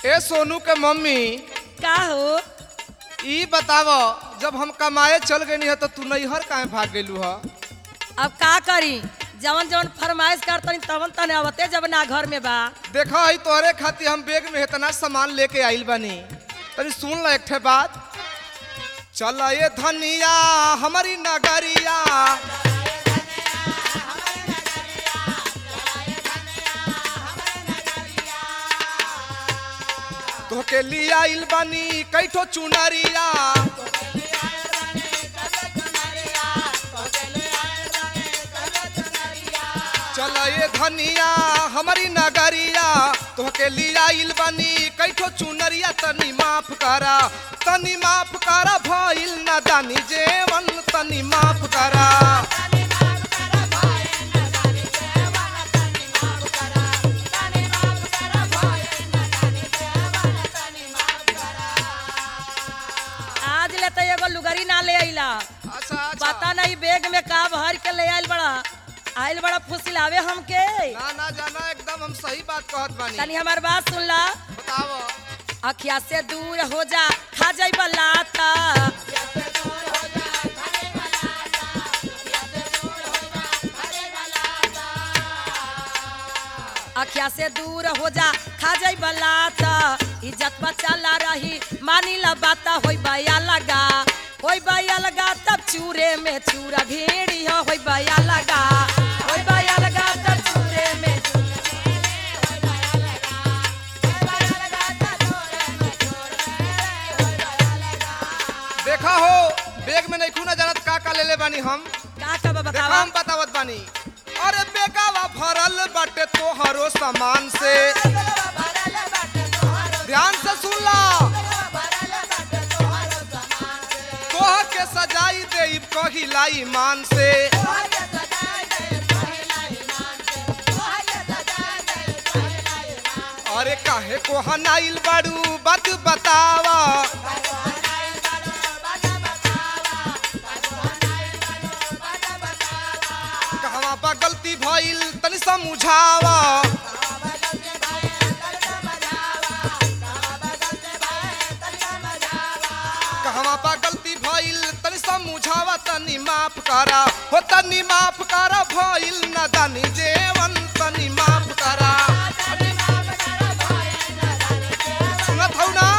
ए सोनू के मम्मी का हो? ई बताव जब हम कमाए चल गई है तो तू नैहर काहे भाग गेलू है? अब का करी, जवन जवन फरमाइश करतनी तवन तने आवते जब ना घर में बा। देखा है तोहरे खातिर हम बैग में इतना सामान लेके आइल बनी। तनी सुन ला एक ठे बात। चल ये धनिया हमारी नगरिया, तोहके लिए आइल बनी कैठो चुनरिया। चल ये धनिया हमारी नगरिया, तोहके लिए आइल बनी कैठो चुनरिया। तनी माफ करा भइल ना दानी जेवन, तनी माफ करा। आज ले तो एगो लुगरी ना ले आइला। अच्छा पता नहीं बैग में का भर के ले आइल बड़ा फुसिलावे हमके। ना जाना एकदम हम सही बात कहत बानी। तनी हमार बात सुन ला। बताओ। अखिया से दूर हो जा, खा जाई बलाता। अखिया से दूर हो जा, खा जाई बलाता। इज्जत बचाला रही मानी ला बाता। होई बाया लगा तब चूरे में चूरा भेड़ी हो। होई बाया लगा तब चूरे में। देखा हो बैग में नहीं खूना जानत का ले ले बानी हम। का देखा बतावा। हम बतावत बानी। अरे बेगावा भरल बाटे तोहरो सामान से, ध्यान से सुन ला। तोह के सजाई देब कहिला ईमान से। अरे काहे को हनाइल बाड़ू बात बतावा। कहवा बा गलती भइल तनी समझावा। कहवा बा गलती भइल तनी समझावा। तनी माफ करा हो, तनी माफ करा भइल ना दानी जेवन, तनी माफ करा। सुनत हौ ना?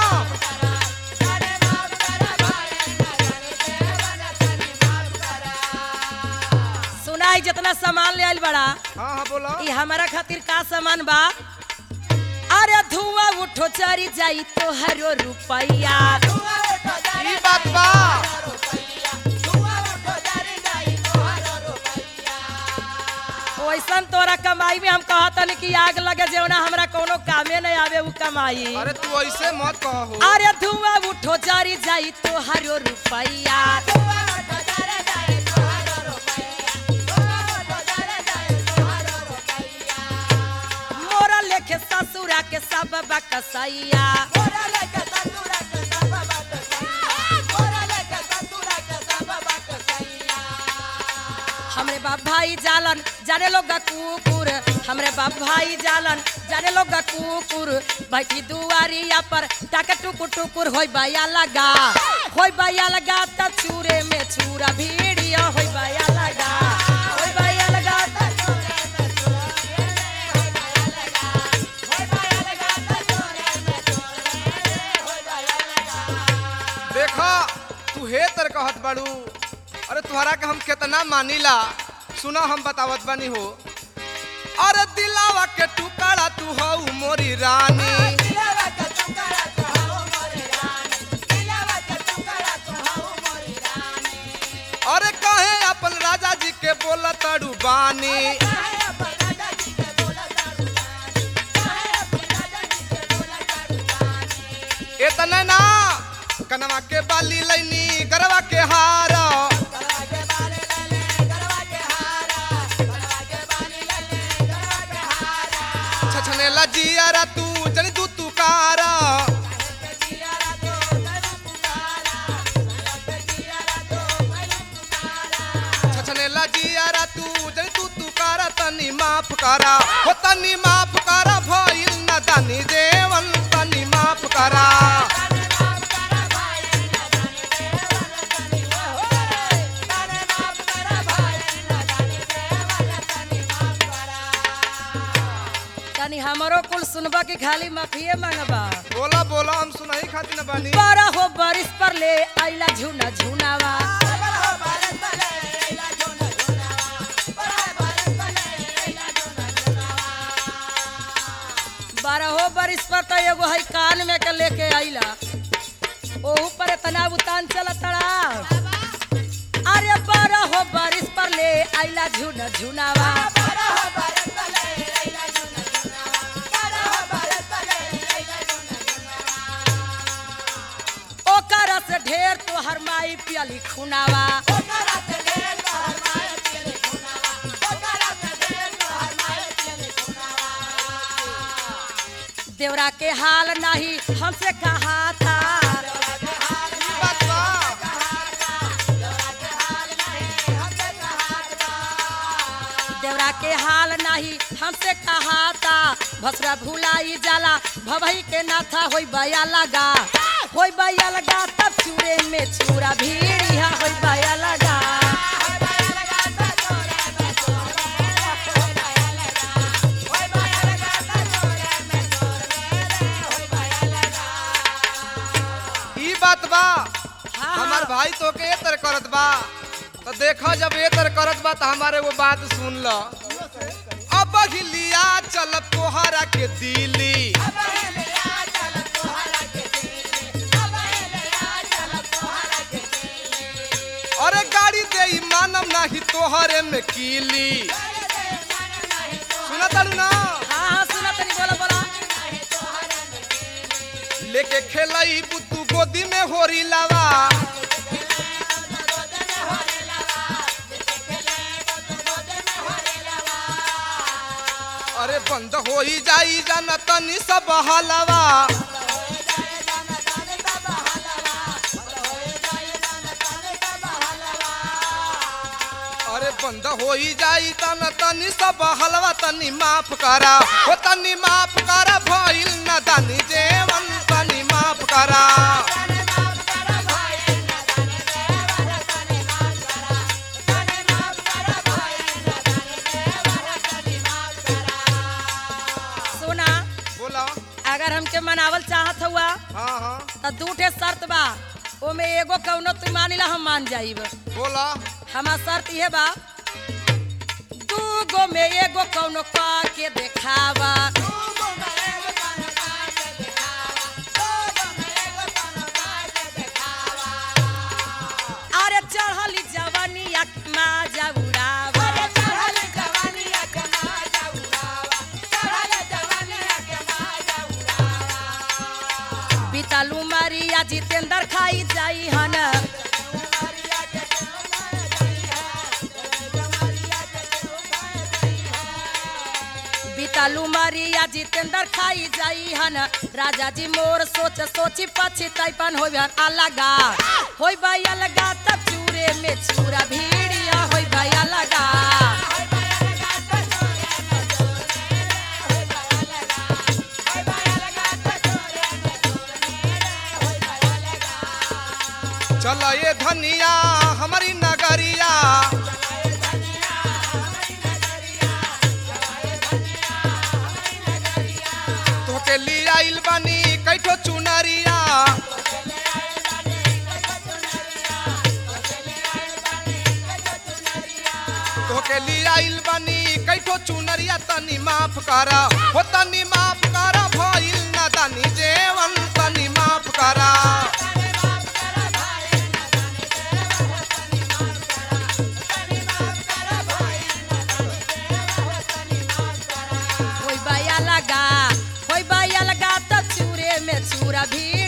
सुनाई जितना सामान ले आइल बड़ा, हाँ बोलो। ई हमारा खातिर का सामान बा। अरे धुआं उठो चरी जाई तो हरो रुपैया। ई बात बा। वैसन तोरा कमाई में हम कहतनी कि आग लगे जेवना हमरा कोनो कामे नहीं आवे उ कमाई। अरे तू ऐसे मत कहो। अरे धुआं उठो चरी जाई तो हरो रुपैया। मोरा लेके ससुरा के सब बकसैया। हमरे बाप भाई जालन जाने लोग कुकुर। हमरे बाप भाई जालन जाने लोग कुकुर। बैठी दुआरिया पर टाके टुकुर टुकुर। होई बाया लगा त चूरे में चूरा भीड़िया। होई बाया लगा त देखा तू हे तर कहत बाड़ू। अरे तुहरा के हम कितना मानीला। सुना हम बतावत बानी हो। अरे दिलावा के टुकड़ा तू हो मोरी रानी। अरे कहे अपन राजा जी के बोला तड़ू बानी। इतने ना कनवा के बाली लैनी गरवा के हारा। छछने लजियारा तू जनी तू तुकारा। छछने लजियारा तू जनी तू तुकारा। तनी माफ करा हो, तनी माफ करा भइल ना दानी जेवन, तनी माफ बोल सुनबा कि खाली माफिए मांगबा। बोला बोला, हम सुनाई खातिर न बानी। बड़ा हो बारिश पर ले आइला झुना झुनावा। बड़ा हो बारिश पर तो एगो है कान में के लेके आइला, ओहू पर इतना उतान चलतड़ा। अरे बड़ा हो बारिश पर ले आइला झुना झुनावा। ओकरा से ढेर तो हर माई पियली खुनावा। देवरा के हाल नहीं हमसे कहा था। ई बात बा। देवरा के हाल नहीं हमसे कहा था। भसरा भुलाई जाला भभई के नाथा होई बया लगा। होई बया लगा तब चूरे में चूरा भीड़िया होई बया लगा। ई बात बा। हाँ, हमार भाई तो के तर करत बा, तो देखा जब ए तर करत बा तो हमारे वो बात सुन ल। अब हिलिया चल तोहरा के दिली। अरे गाड़ी दे मानम नाही तोहरे में कीली। सुना तारू ना, हाँ सुना तनी, बोला बोला। लेके खेलई बुतू गोदी में होरी लावा। अरे बंद होई जाई जाना तनी सब हलवा। अरे बंद होई जाई तना तनी सब हलवा। तनी माफ करा हो, तनी माफ करा भइल न दानी जेवन। तनी माफ करा। सुना, बोला। अगर हमके मनावल चाहत हुआ हाँ हाँ तो दू ठे शर्त बा। ओमे एगो कौनो तू मानिला हम मान जाइब। बोला। हमार शर्त ये बा, दूगो में एगो कौनो का के देखावा। अरे चढ़ली जवानिया के माजा उड़ावा। बीतलू मारिया जितेंद्र खाई जाई हन। बीतलू मारिया जितेंद्र खाई जाई हन। राजा जी मोर सोच सोची पछताईपन होई हन अलगा। होई बाई अलगा तब चूरे में चूरा भीड़िया होई बाई अलगा। चल ये धनिया हमारी नगरिया। तोके लिए आइल बानी कैठो चुनरिया। तोके लिए आइल बानी कैठो चुनरिया। तनी माफ करा हो, तनी माफ करा भइल न दानी जेवन। तनी माफ करा। होई बाया लगा तब चूरे में चूरा भी